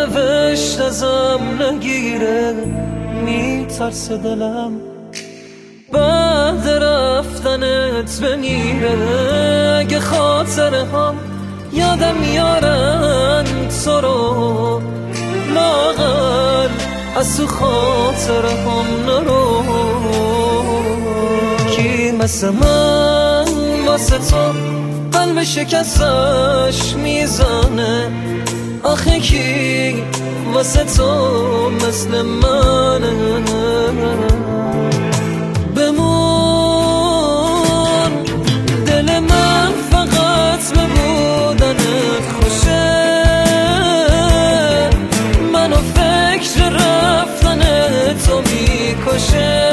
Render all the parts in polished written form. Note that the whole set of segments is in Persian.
سرنوشت ازم نگیره، میترسه دلم بعد رفتنت بمیره. اگه خاطره هم یادم میارن تو رو، لاغر از تو خاطره هم نرو. کی مثل من واسه تو قلب شکستش میزنه؟ آخه کی واسه تو مثل منه؟ بمون دل من فقط به بودنت خوشه، منو فکر رفتن تو میکشه.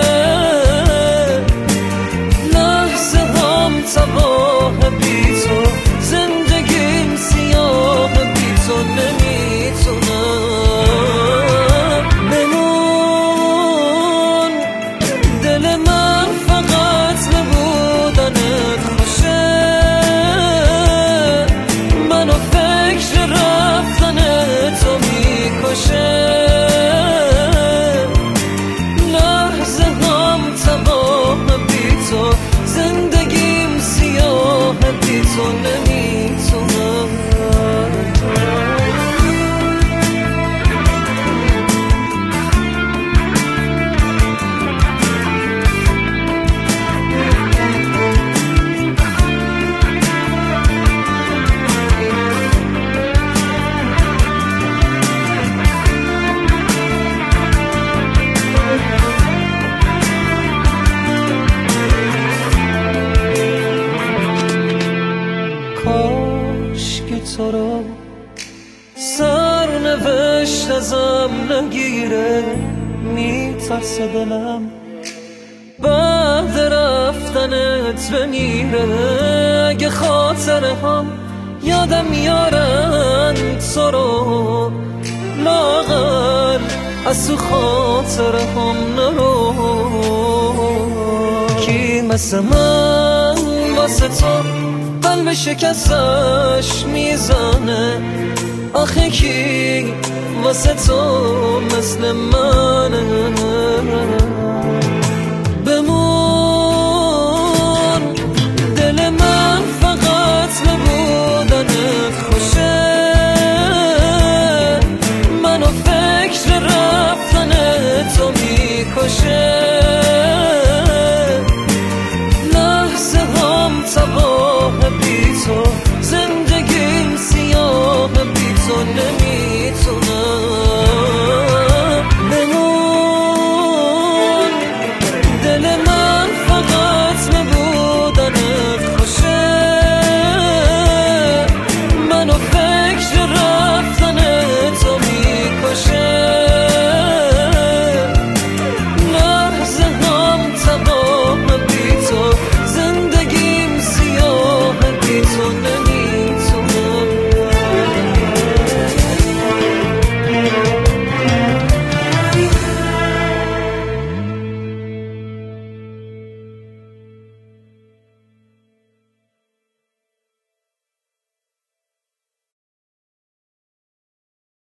لحظه هم تباه بی تو، زندگیم سیاه بی تو نمیتونم. بمون دل من فقط به بودنت خوشه، منو فکر رفتن تو میکشه. لحظه هم تباه بی تو، زندگیم سیاه بی تو نمیتونم. کاش که تو رو سرنوشت ازم نگیره، میترسه دلم بعد رفتنت بمیره. اگه خاطره هم یادم میارن تو رو، لاغر از تو خاطره هم نرو. کی مثل من واسه تو قلب شکستش میزنه؟ آخه کی واسه تو مثل منه؟ بمون دل من فقط به بودنت خوشه، منو فکر رفتن تو میکشه. لحظه هم تباه بی تو، زندگیم سیاه بی تو نمیتونم.